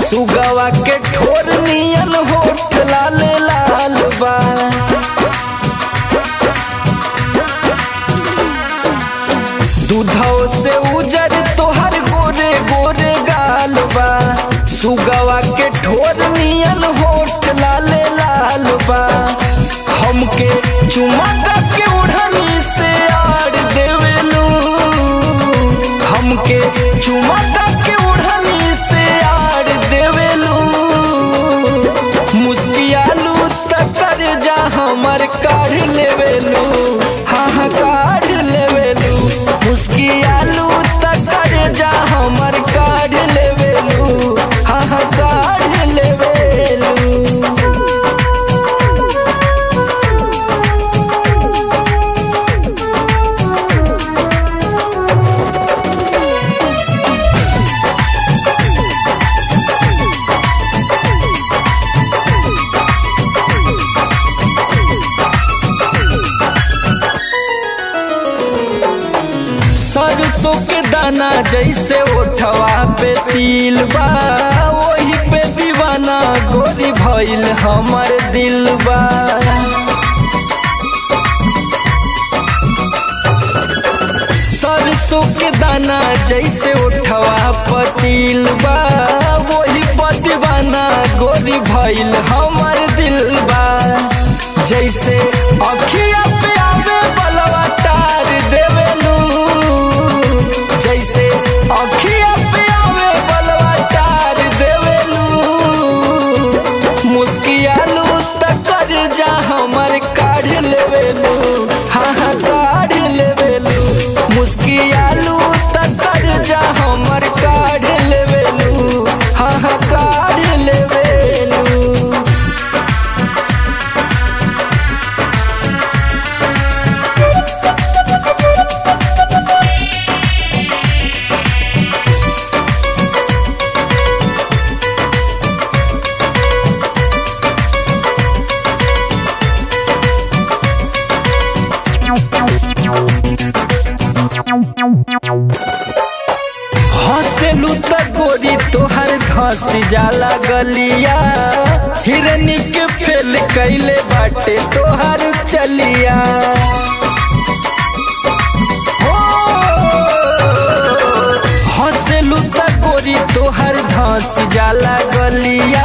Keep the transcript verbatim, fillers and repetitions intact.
सुगवा के ठोर नियन होठ लाल लाल बा। दूधौ से उजर तोहर गोरे गोरे गाल बा। सुगवा के ठोर नियन होठ लाल लाल बा। हमके चुमा के उड़नी से आड़ देवेलू, हमके चुमा के उड़नी से आड़ देवेलू। मुस्कियालू तकर जा हमर काढ़ लेवेलू, हाँ हाँ काढ़ लेवेलू। मुस्कियालू तकर जा हमर काढ़ लेवेलू, हाँ हाँ काढ़ लेवेलू। सरसों के दाना जैसे ओठवा पे तिल बा, वही पे दीवाना गोरी भइल हमर दिल बा। सरसों के दाना जैसे ओठवा पे तिल बा, वही पे दीवाना गोरी भइल हमर दिल बा। जैसे अखिया पे आवे बलवा तार देवेलू, जैसे अखिया पे आवे बलवा तार देवेलू। मुस्कियालू तकर जा हमर काढ़ लेवेलू, हाँ हाँ काढ़ लेवेलू। मुस्कियालू तकर जा हमर काढ़ लेवेलू, हाँ हाँ काढ़ लेवेलू। हंसेलू त गोरी तोहर धस जाला गलिया, हिरनी के फेल कैले बाटे तोहर चलिया। हो हंसेलू त गोरी तोहर धस जाला गलिया,